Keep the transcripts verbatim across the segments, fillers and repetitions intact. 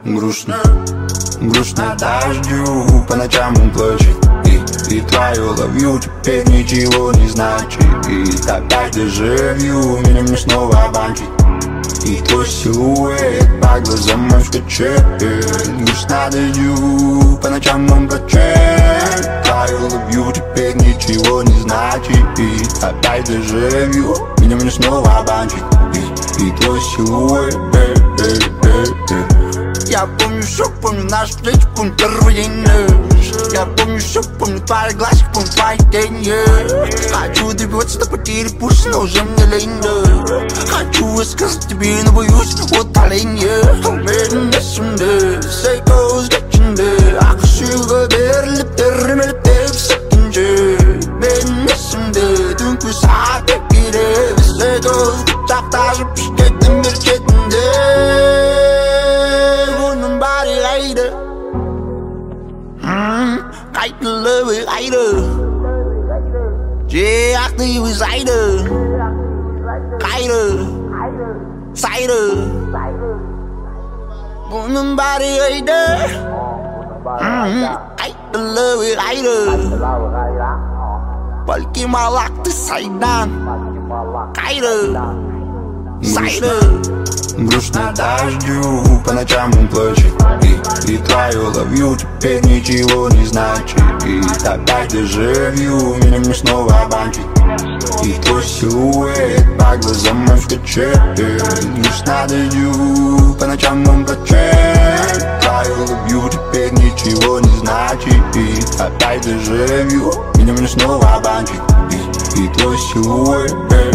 Грустно, грустно дождю, по ночам он плачет. И, и твое ловью теперь ничего не значит. И опять дежавю, меня мне снова банчит. И твой силуэт по глазам мой скачет. Грустно дождю, по ночам он плачет. Твое ловью теперь ничего не значит. И опять дежавю, меня мне снова банчит. И, и твой силуэт. Я помню все, помню наш встречу, помню первый день. Я помню все, помню твои глазки, помню твои тени. Хочу добиваться до потери пульса, но уже мне лень. Хочу высказать тебе, но боюсь утоления. Медленно сумды, сейко сгачинды. Акшуга берлип, термелип, тек сакинджи. Медленно сумды, дунку саате кире. Сейко сгачак, даже пшкетен мерчетинде. Kijk de leuwe rijden. Je achter je zijde. Rijden. Zijde. Gewoon een body rijden. Kijk de leuwe rijden. Balkje maar laat de zijde. Rijden. Zijde. Грустно дождю, по ночам он плачет. И, и твое ловью теперь ничего не значит. И опять дежавю, меня мне снова банчит. И твой силуэт по глазам мой скачет. Грустно дождю, по ночам он плачет. Твое ловью теперь ничего не значит. И опять дежавю, меня мне снова банчит. И, и твой силуэт.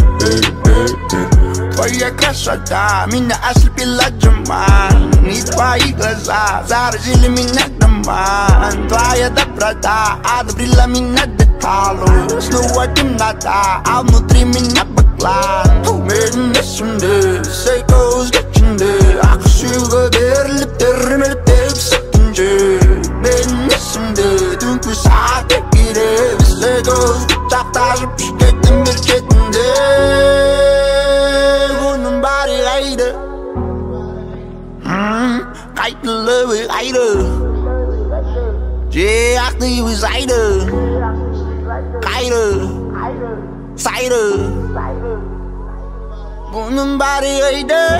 Твоя красота меня ослепила джаман. И твои глаза заразили меня доман. Твоя доброта одобрила меня деталью. Снова темнота, а внутри меня баклан. Медленно сумды, сейко сгачинды. Акшуга берлип, термелип, тек сакинджи. Медленно сумды, дунку саате кире. Сейко сгачак, даже пшкетен мерчетинде. Kijk de leuwe rijden. Je achter je zijde. Rijden. Zijde. Gewoon een body rijden.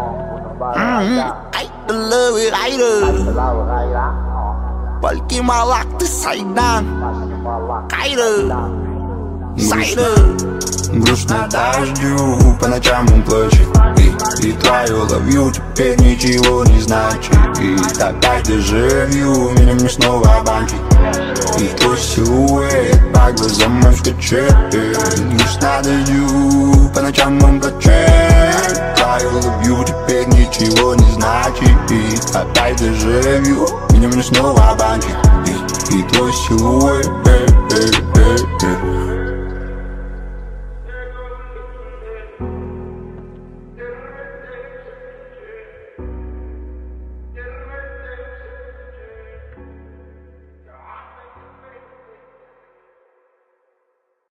Kijk de leuwe rijden. Balkje maar laat de zijde. Rijden. Zijde. Грустно дождю, по ночам он плачет. И, и твое ловью теперь ничего не значит. И опять дежавю, меня мне снова банчит. И твой силуэт по глазам мой скачет. Грустно дождю, по ночам он плачет. Твое ловью теперь ничего не значит. И опять дежавю, меня мне снова банчит. И, и твой силуэт.